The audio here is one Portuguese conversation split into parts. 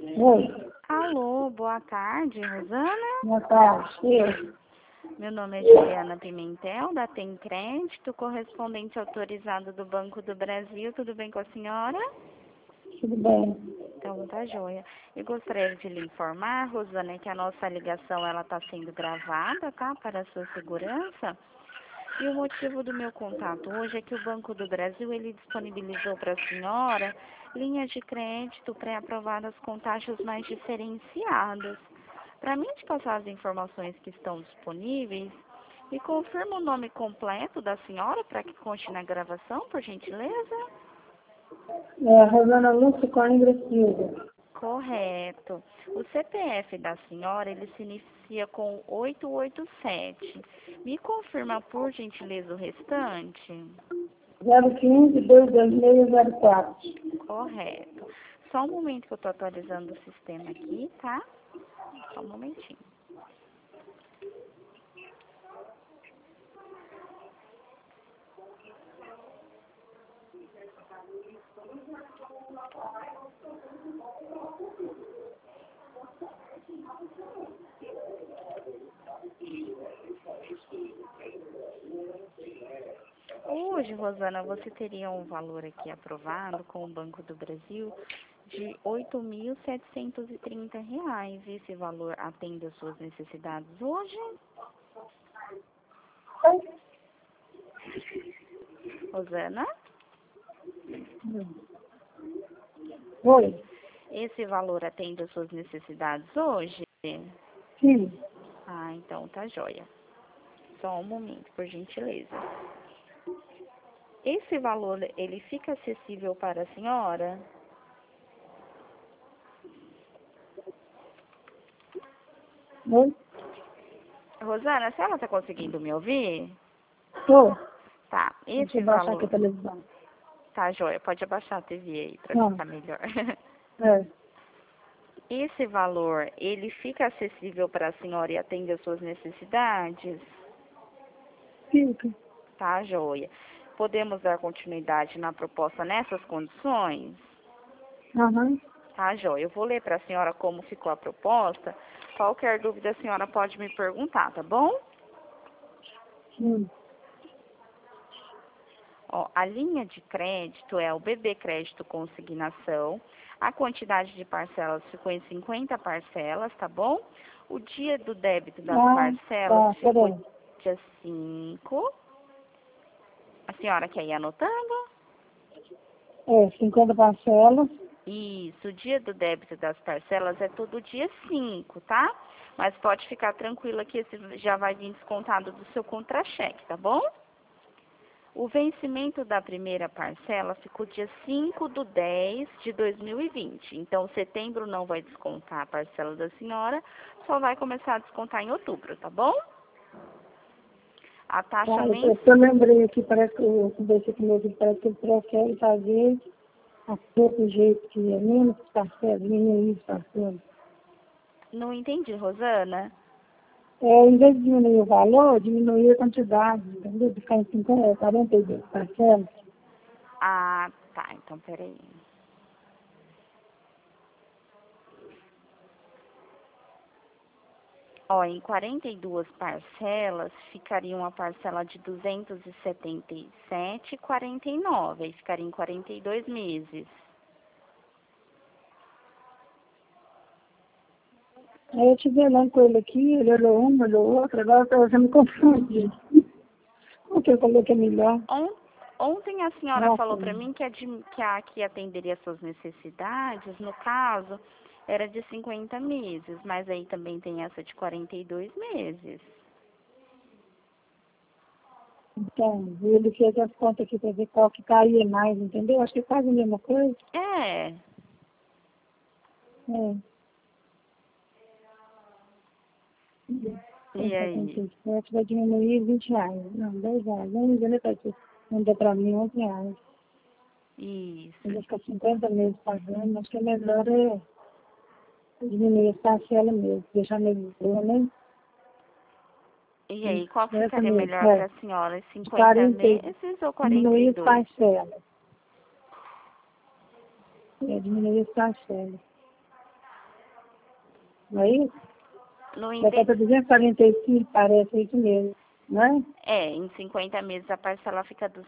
Oi, Alô, boa tarde, Rosana. boa tarde. Meu nome é Juliana Pimentel, da Tem Crédito, correspondente autorizado do Banco do Brasil. Tudo bem com a senhora? Tudo bem? Então, tá joia. Eu gostaria de lhe informar, Rosana, que a nossa ligação ela está sendo gravada, tá? Para a sua segurança. E o motivo do meu contato hoje é que o Banco do Brasil ele disponibilizou para a senhora linhas de crédito pré-aprovadas com taxas mais diferenciadas. Para mim te passar as informações que estão disponíveis, me confirma o nome completo da senhora para que conste na gravação, por gentileza? Rosana Lúcia Coimbra Silva. Correto. O CPF da senhora, ele se inicia com 887. Me confirma, por gentileza, o restante? 015-22604. Correto. Só um momento que eu estou atualizando o sistema aqui, tá? Só um momentinho. Hoje, Rosana, você teria um valor aqui aprovado com o Banco do Brasil de R$ 8.730. Esse valor atende às suas necessidades hoje? Rosana? Oi? Esse valor atende às suas necessidades hoje? Sim. Ah, então tá joia. Só um momento, por gentileza. Esse valor, ele fica acessível para a senhora? Oi? Rosana, a senhora está conseguindo me ouvir? Tô. Tá, Deixa esse eu baixar aqui a valor... televisão. Tá joia, pode abaixar a TV aí para Não. ficar melhor. É. Esse valor, ele fica acessível para a senhora e atende às suas necessidades? Fica. Tá, joia. Podemos dar continuidade na proposta nessas condições? Aham. Tá, joia. Eu vou ler para a senhora como ficou a proposta. Qualquer dúvida a senhora pode me perguntar, tá bom? Sim. Ó, a linha de crédito é o BB Crédito Consignação. A quantidade de parcelas ficou em 50 parcelas, tá bom? O dia do débito das parcelas Tá, ficou peraí. dia 5. A senhora quer ir anotando? 50 parcelas. Isso, o dia do débito das parcelas é todo dia 5, tá? Mas pode ficar tranquila que esse já vai vir descontado do seu contra-cheque, tá bom? O vencimento da primeira parcela ficou dia 5/10/2020. Então, setembro não vai descontar a parcela da senhora, só vai começar a descontar em outubro, tá bom? A taxa Tá, mensal... eu lembrei aqui, parece que eu conversei com o meu filho, parece que ele prefere fazer a do jeito que é menos parcelas, diminuir as parcelas. Não entendi, Rosana. Em vez de diminuir o valor, diminuir a quantidade, entendeu? De ficar em 50, 42 parcelas. Ah, tá. Então, peraí. Ó, em 42 parcelas, ficaria uma parcela de 277,49. Aí ficaria em 42 meses. Aí eu tive olhando com ele aqui, ele olhou uma, olhou outra, agora você me confunde. Porque eu falei que é melhor. Ontem a senhora Nossa, falou para mim que a que atenderia suas necessidades, no caso, era de 50 meses, mas aí também tem essa de 42 meses. então, ele fez as contas aqui para ver qual que caía mais, entendeu? Acho que é quase a mesma coisa. É, É. e aí? 77 vai diminuir R$ 20. Não, R$ 10. Não, ele não deu para mim R$ 11. Ele vai Isso. ficar 50 meses pagando. Acho que é melhor diminuir as parcelas mesmo, deixar meio boa, né? E aí, qual que Essa ficaria mesmo, melhor para a senhora? 50 40, meses ou diminuir as 42? parcelas. Diminuir as parcelas. não é isso? No Vai inde... para 245, parece isso mesmo, não é? em 50 meses a parcela fica R$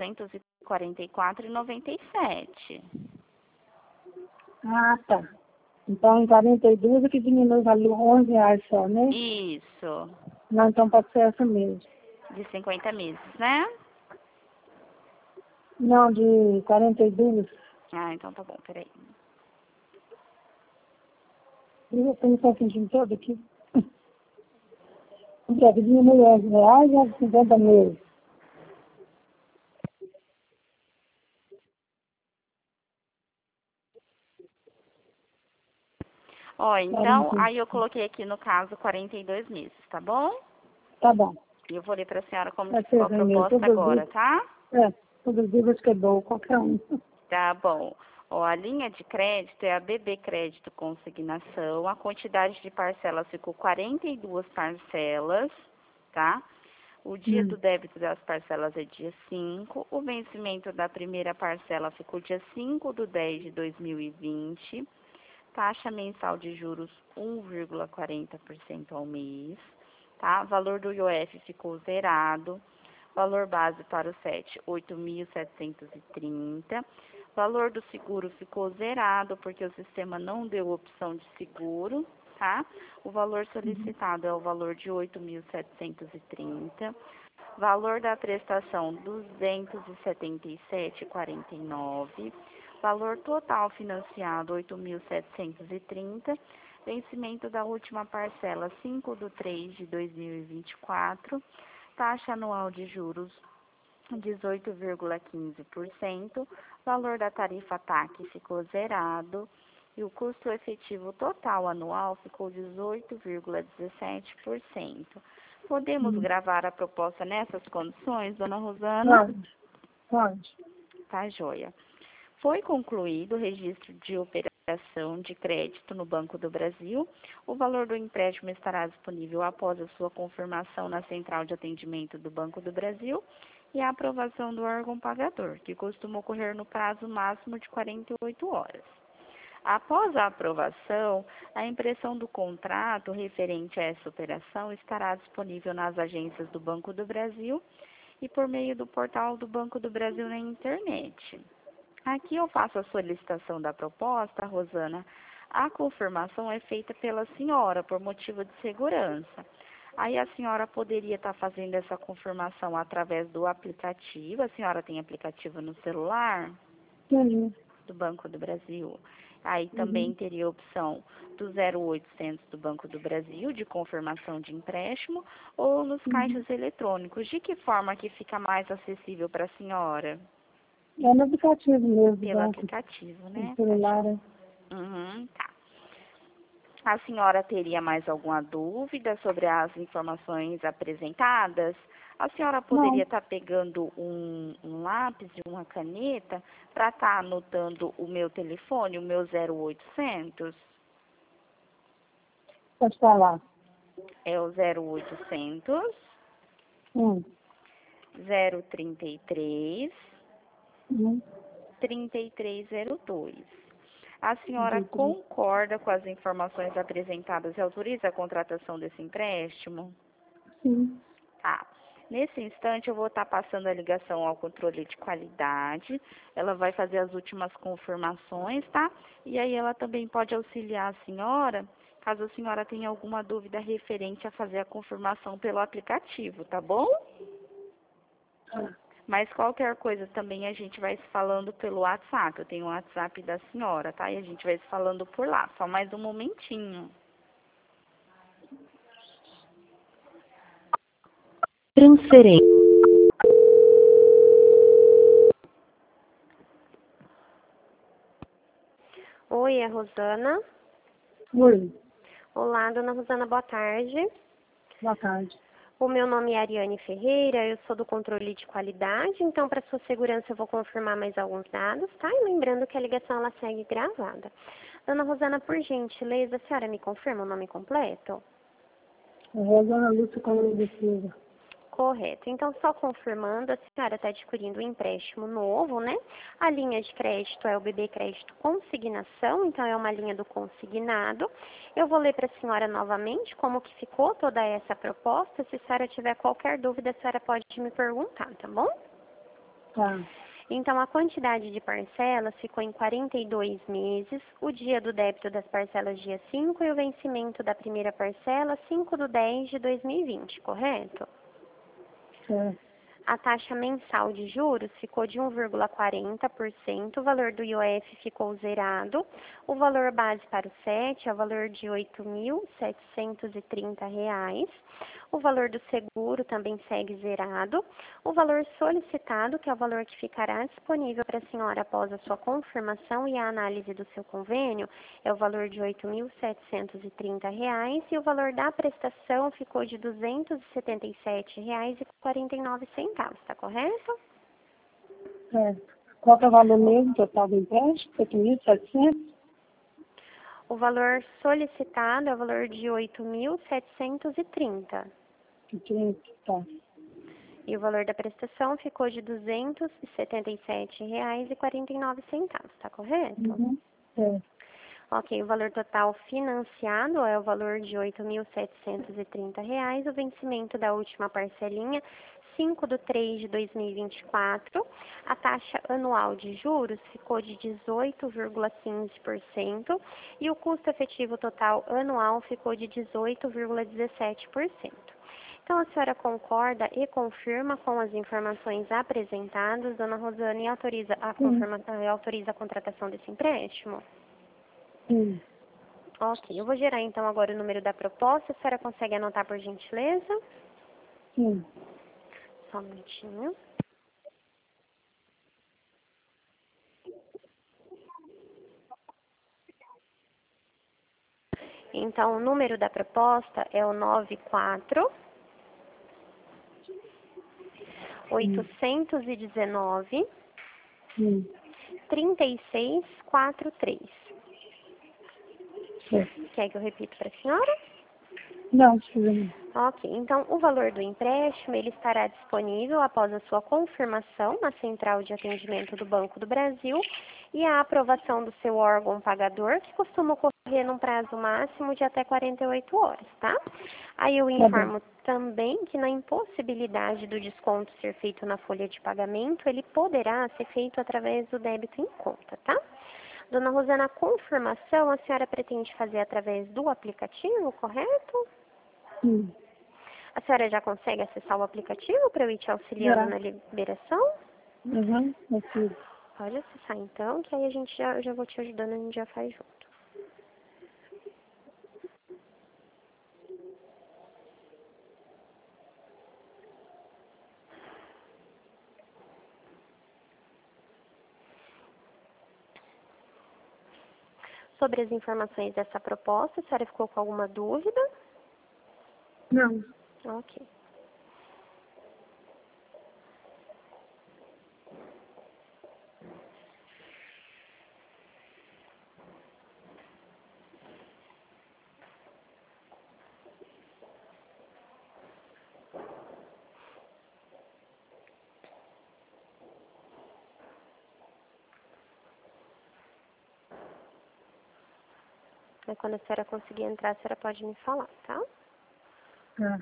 244,97. Ah, tá. Então, em 42 é que diminui o valor R$ 11 só, né? Isso, Não, então pode ser essa mesmo. de 50 meses, né? Não, de 42. Ah, então tá bom, peraí. Eu estou só sentindo todo aqui. Então, que diminui R$ 11 e é 50 meses. Ó, então, 40. aí eu coloquei aqui no caso 42 meses, tá bom? Tá bom. E eu vou ler pra senhora como Vai que ficou ser a mesmo. proposta agora, tá? Todos os dias acho que é bom, qualquer um. Tá bom. Ó, a linha de crédito é a BB Crédito Consignação. A quantidade de parcelas ficou 42 parcelas, tá? O dia do débito das parcelas é dia 5. O vencimento da primeira parcela ficou dia 5/10/2020. Taxa mensal de juros 1,40% ao mês. Tá? Valor do IOF ficou zerado. Valor base para o SET, 8.730. Valor do seguro ficou zerado, porque o sistema não deu opção de seguro, tá? O valor solicitado é o valor de 8.730. Valor da prestação, 277,49. Valor total financiado, 8.730. Vencimento da última parcela, 5/3/2024. Taxa anual de juros, 18,15%. Valor da tarifa TAC ficou zerado. E o custo efetivo total anual ficou 18,17%. Podemos gravar a proposta nessas condições, dona Rosana? Pode. Tá, joia. Foi concluído o registro de operação de crédito no Banco do Brasil. O valor do empréstimo estará disponível após a sua confirmação na central de atendimento do Banco do Brasil e a aprovação do órgão pagador, que costuma ocorrer no prazo máximo de 48 horas. Após a aprovação, a impressão do contrato referente a essa operação estará disponível nas agências do Banco do Brasil e por meio do portal do Banco do Brasil na internet. Aqui eu faço a solicitação da proposta, Rosana. A confirmação é feita pela senhora por motivo de segurança. Aí a senhora poderia estar fazendo essa confirmação através do aplicativo. A senhora tem aplicativo no celular? Sim. Do Banco do Brasil. Aí também teria a opção do 0800 do Banco do Brasil, de confirmação de empréstimo, ou nos caixas eletrônicos. De que forma que fica mais acessível para a senhora? É no aplicativo mesmo, Pelo banco, aplicativo, no né? celular. Tá. A senhora teria mais alguma dúvida sobre as informações apresentadas? A senhora Não, poderia estar pegando um lápis e uma caneta para estar anotando o meu telefone, o meu 0800? pode falar. É o 0800 Hum. 033 Hum. 3302. A senhora Entendi. concorda com as informações apresentadas e autoriza a contratação desse empréstimo? Sim. Tá. Nesse instante, eu vou estar passando a ligação ao controle de qualidade. Ela vai fazer as últimas confirmações, tá? E aí ela também pode auxiliar a senhora, caso a senhora tenha alguma dúvida referente a fazer a confirmação pelo aplicativo, tá bom? Mas qualquer coisa também a gente vai se falando pelo WhatsApp. Eu tenho o WhatsApp da senhora, tá? E a gente vai se falando por lá. Só mais um momentinho. Transferência. Oi, é a Rosana. Oi, Olá, dona Rosana, boa tarde. boa tarde. O meu nome é Ariane Ferreira, eu sou do controle de qualidade, então para sua segurança eu vou confirmar mais alguns dados, tá? E lembrando que a ligação ela segue gravada. Dona Rosana, por gentileza, a senhora me confirma o nome completo? É Rosana Lúcia Colombo de Silva. Correto. Então, só confirmando, a senhora está adquirindo um empréstimo novo, né? A linha de crédito é o BB Crédito Consignação, então é uma linha do consignado. Eu vou ler para a senhora novamente como que ficou toda essa proposta. Se a senhora tiver qualquer dúvida, a senhora pode me perguntar, tá bom? Tá. Então, a quantidade de parcelas ficou em 42 meses, o dia do débito das parcelas dia 5 e o vencimento da primeira parcela 5/10/2020, correto? É. A taxa mensal de juros ficou de 1,40%, o valor do IOF ficou zerado, o valor base para o SET é o valor de R$ 8.730, o valor do seguro também segue zerado, o valor solicitado, que é o valor que ficará disponível para a senhora após a sua confirmação e a análise do seu convênio, é o valor de R$ 8.730 e o valor da prestação ficou de R$ 277,49. Tá correto? É. Qual que é o valor mesmo total do empréstimo? 8.700? O valor solicitado é o valor de 8.730. Tá. E o valor da prestação ficou de R$ 277,49. Tá correto? Uhum. É. Ok, o valor total financiado é o valor de R$ 8.730, o vencimento da última parcelinha 5/3/2024. A taxa anual de juros ficou de 18,15% e o custo efetivo total anual ficou de 18,17%. Então, a senhora concorda e confirma com as informações apresentadas, dona Rosane, e autoriza Sim. autoriza a contratação desse empréstimo? Sim. Ok, eu vou gerar então agora o número da proposta. A senhora consegue anotar por gentileza? Sim. Só um minutinho. Então, o número da proposta é o 94 819 Sim. 3643. É. Quer que eu repita para a senhora? Não, precisa não. Ok, então o valor do empréstimo ele estará disponível após a sua confirmação na Central de Atendimento do Banco do Brasil e a aprovação do seu órgão pagador, que costuma ocorrer num prazo máximo de até 48 horas, tá? Aí eu Tá bom. informo também que na impossibilidade do desconto ser feito na folha de pagamento, ele poderá ser feito através do débito em conta, tá? Dona Rosana, a confirmação a senhora pretende fazer através do aplicativo, correto? Sim. A senhora já consegue acessar o aplicativo para eu ir te auxiliando Já. na liberação? Uhum. Aqui. Pode acessar então, que aí eu já vou te ajudando, a gente já faz junto. Sobre as informações dessa proposta, a senhora ficou com alguma dúvida? Não. Ok. Aí quando a senhora conseguir entrar, a senhora pode me falar, tá? Tá.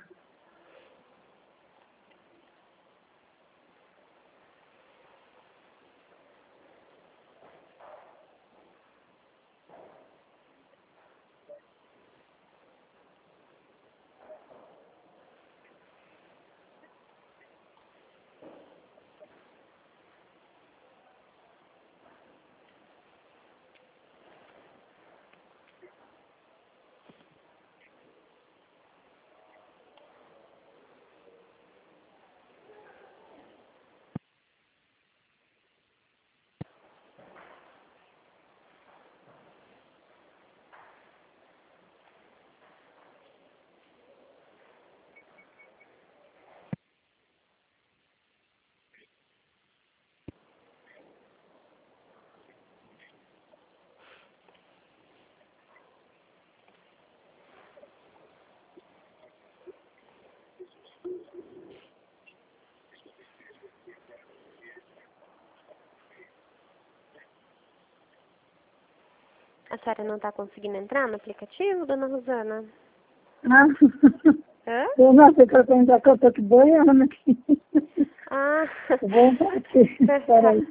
A senhora não está conseguindo entrar no aplicativo, dona Rosana? Ah, Hã? eu não sei que eu pensar que eu tô aqui boiando aqui. Ah, Vou entrar aqui, peraí.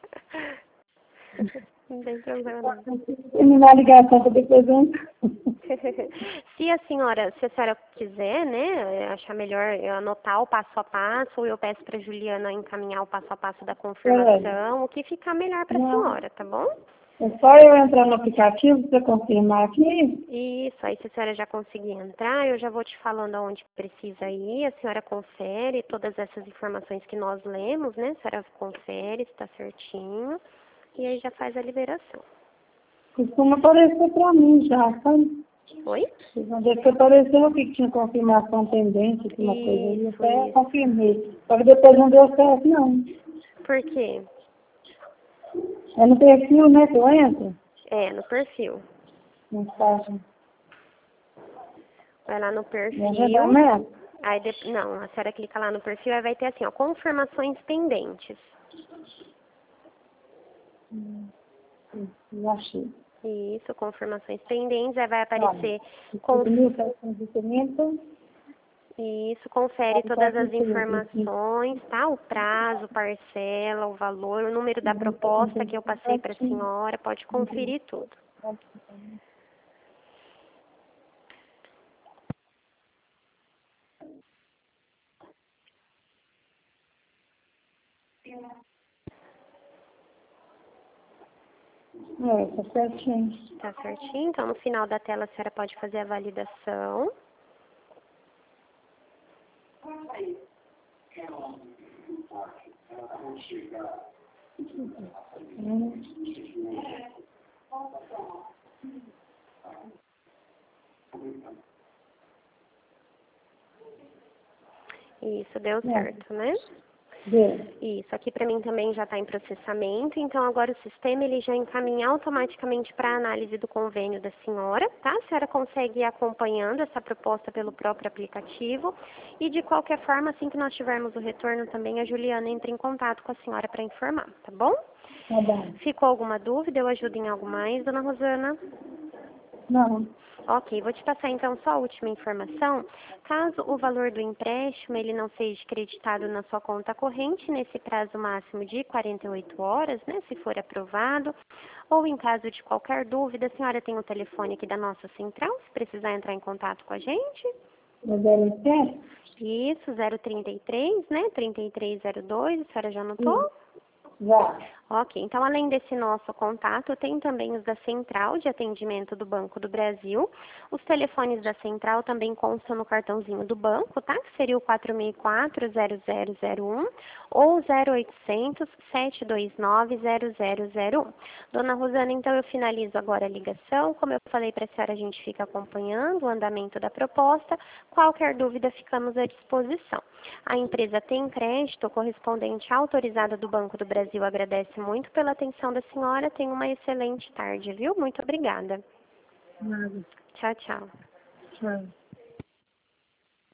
não tem problema não. Terminar a ligação para depois eu entrar. Se a senhora quiser, né, achar melhor eu anotar o passo a passo, ou eu peço para Juliana encaminhar o passo a passo da confirmação, o que ficar melhor para a senhora, tá bom? É só eu entrar no aplicativo para confirmar aqui? Isso, aí se a senhora já conseguir entrar, eu já vou te falando aonde precisa ir, a senhora confere todas essas informações que nós lemos, né, a senhora confere se está certinho, e aí já faz a liberação. Costuma aparecer para mim já, sabe? Oi? Onde é que apareceu aqui que tinha confirmação pendente, uma coisa aí, eu até Isso. confirmei. Só que depois não deu certo, não. Por quê? É no perfil, né, que eu entro? É, no perfil. Mensagem. Vai lá no Me perfil. agendamento? Aí não, a senhora clica lá no perfil e vai ter assim, ó, confirmações pendentes. Já achei. Isso, confirmações pendentes, aí vai aparecer isso, confere todas as informações, tá? O prazo, parcela, o valor, o número da proposta que eu passei para a senhora, pode conferir tudo. Tá certinho. Tá certinho? Então, no final da tela, a senhora pode fazer a validação. Isso, deu certo, né? Deu. Isso, aqui para mim também já está em processamento, então agora o sistema ele já encaminha automaticamente para a análise do convênio da senhora, tá? A senhora consegue ir acompanhando essa proposta pelo próprio aplicativo e de qualquer forma, assim que nós tivermos o retorno também, a Juliana entra em contato com a senhora para informar, tá bom? Tá bom. Ficou alguma dúvida? Eu ajudo em algo mais, dona Rosana? Não. Ok, vou te passar então só a última informação. Caso o valor do empréstimo ele não seja creditado na sua conta corrente nesse prazo máximo de 48 horas, né, se for aprovado, ou em caso de qualquer dúvida, a senhora tem o telefone aqui da nossa central, se precisar entrar em contato com a gente. Eu devo ter? Isso, 033, né, 3302, a senhora já anotou? Já. Ok, então além desse nosso contato, tem também os da Central de Atendimento do Banco do Brasil. Os telefones da Central também constam no cartãozinho do banco, tá? Que seria o 464-0001 ou 0800-729-0001. Dona Rosana, então eu finalizo agora a ligação. Como eu falei para a senhora, a gente fica acompanhando o andamento da proposta. Qualquer dúvida, ficamos à disposição. A empresa Tem Crédito, correspondente autorizada do Banco do Brasil, agradece muito pela atenção da senhora. Tenha uma excelente tarde, viu? Muito obrigada. Nada. Tchau, tchau. Tchau.